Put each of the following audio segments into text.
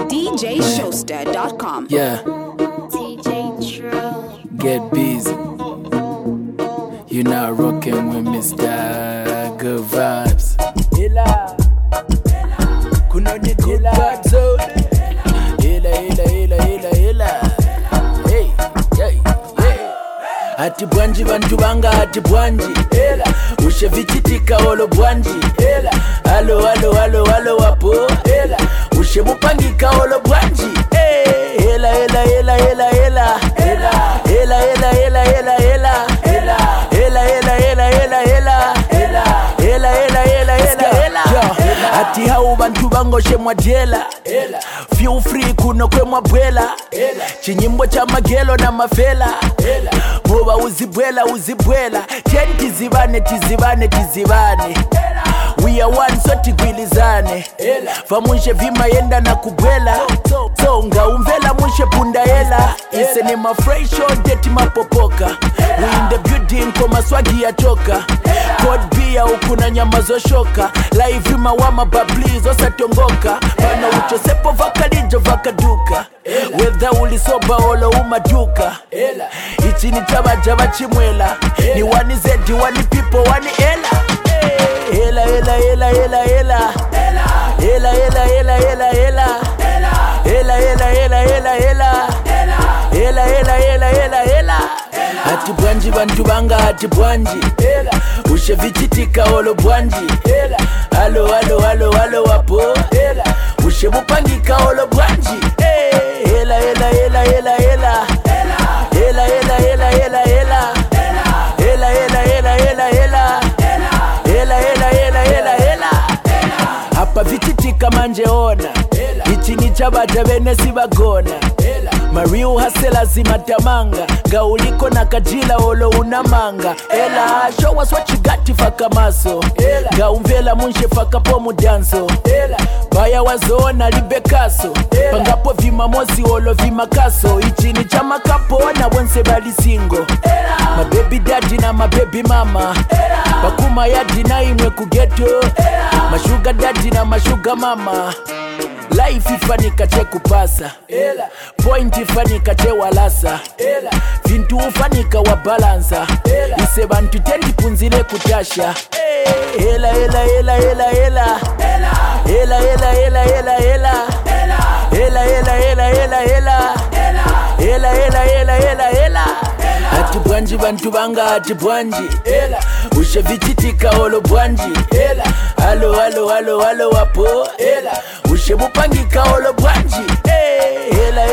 DJShowster.com. Yeah, TJ True. get busy. You now rocking with Mr. Good Vibes. Ila, kuna ni good vibes out there. Ila. Hey, hey, hey. Ati bwanji bantu banga ati bwanji. Ushe vichitika olo bwanji. Halo wapo. Ushe mupangika olo bwanji. Ela. Ati hau bantu bangoshe mwadela. Feel free kuno kwe mwabwela. Chinyimbo cha magelo na mafela. Moba uzibwela. Tieni tizibane. We are one so tigwilizane. Famunshe vima yenda na kubwela. Songa umvela munshe punda hela. Ise ni mafresh on deti mapopoka. We in the building koma swagi ya choka. Code beer ukuna nyama zoshoka. Live vima wama bablizo satongoka. Pana uchosepo vakalijo vakaduka. Whether ulisoba olo umaduka. Ichi ni chaba chimwela. Ni wani zedi wani people wani ela. Ela. Ati bwanji bantu banga ati bwanji. Ushe vichitika olo bwanji. Halo wapo. Ushe mupangika olo bwanji. Ela. Hapa vichitika manje ona. Ichi ni chabata bene sibagona. Mariu hasela zimatamanga. Gauliko na kajila olo unamanga. Ela, show us what you got faka maso. Gaumvela munshe faka pomu danso. Baya wazona libekaso. Pangapo vimamosi olo vimakaso. Ichi ni chama kapo na wense bali singo. My baby daddy na my baby mama. Bakuma yadi na imwe kugeto. My sugar daddy na my sugar mama. Life ifanika che kupasa. Point ifanika che walasa. Vintu ufanika wa balansa. Ise bantu tendi punzile kutasha. Ela. Ati bwanji bantu banga ati bwanji. Ushe vichitika olo bwanji. Halo wapo. Ushe mupangika olo bwanji. Ela.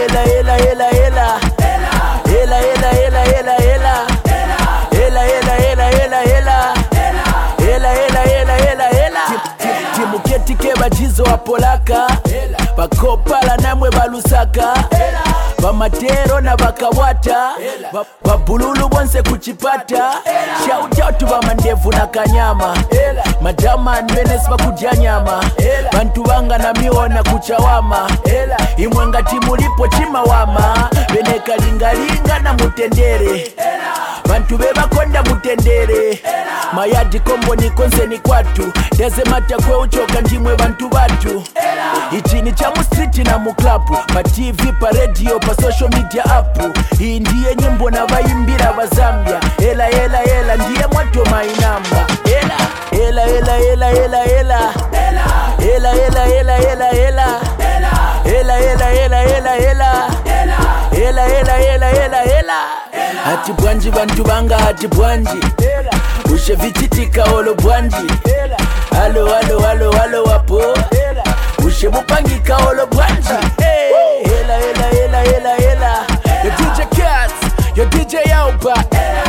Timuketi keba jizo wapolaka. Bakopala namwe balusaka. Bamatero na bakawata. Babululu bonse kuchipata. Shout out to bamandevu na kanyama. Madama nwenes bakudya nyama. Bantu banga na miona kuchawama. Imwenga timulipo chimawama. Bene kalingalinga na mutendere. Bantu beba konda mutendere. Mayadi kombo ni konse ni kwatu. Deze mata kwe uchoka ndimwe bantu batu. Ichini chamu street na muklapu. Pa TV, pa radio, pa social media apu. Hii ndiye nyimbo na vaimbira wa Zambia. Ela ndiye mwato mainamba. Ela. Ati bwanji bantu banga ati bwanji. Ushe vichitika olo bwanji. Halo wapo. Ushe mupangika olo bwanji. Ela. Your DJ Cats, your DJ Alba.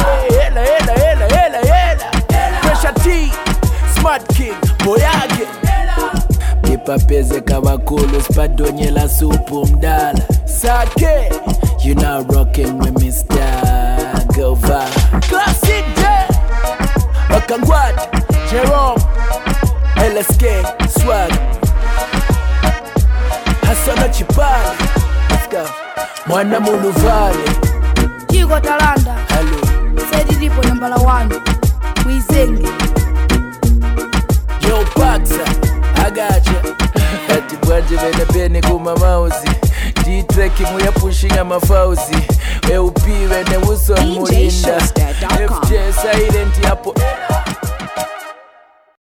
Ela. Pressure T, Smart King, Boyage. Kipapeze kabakulu spadonyela supu mdala. Sake, you now rocking with Mr. Gova. Classic J, Bakangwad, Jerome, LSK, Swag. Hasana Chipali, let's go. Mwana Muluvale, Chico Talanda. hello. Sedi Ripo number 1. Wizenge. Yo Paxa, I got you. ati bwanje bene bene kuma mauzi D-Track muya pushing ama fauzi EUP bene Wilson Mulinda